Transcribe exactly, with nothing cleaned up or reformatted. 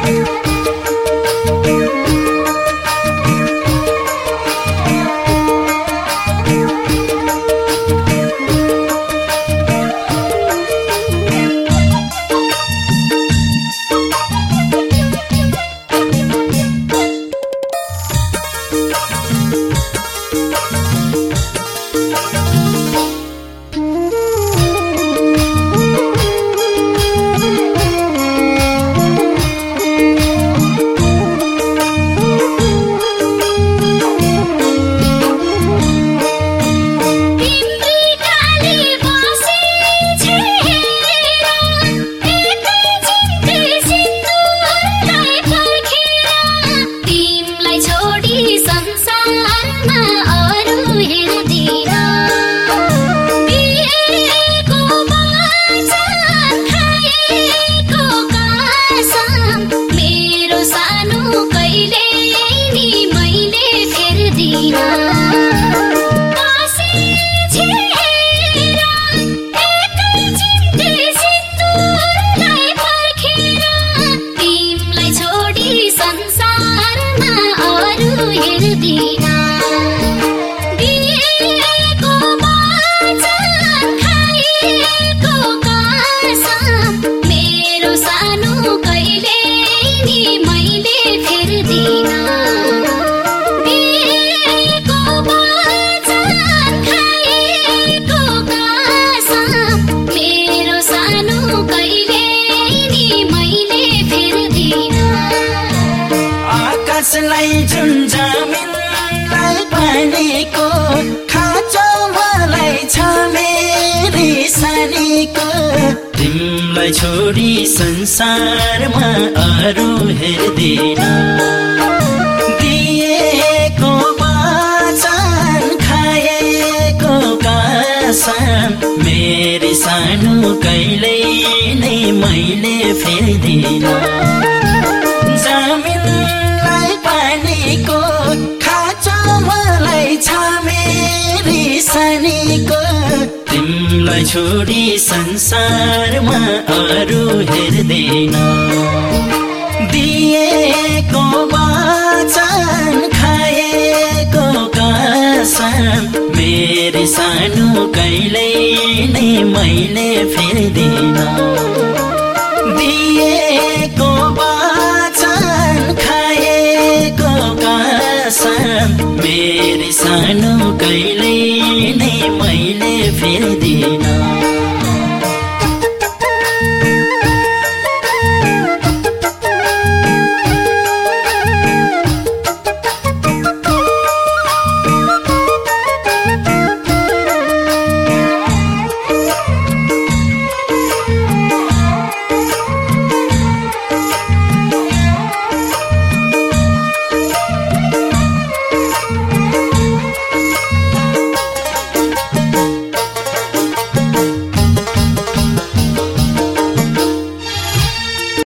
आकाशलाई जुन जमिनलाई पानीको खाँचो मलाई छ मेरी सानीको तिमीलाई छोडी संसारमा अरू हेर्दिन दिएको वचन खाएको कसम मेरी सानो कहिल्यै नै मैले फेर्दिन जमिनलाई पानीको खाँचो मलाई छ मेरी सानीको तिमीलाई छोडी संसारमा अरू हेर्दैन दिएको वचन खाएको कसम मेरी सानो कहिल्यै नै मैले फेर्दिन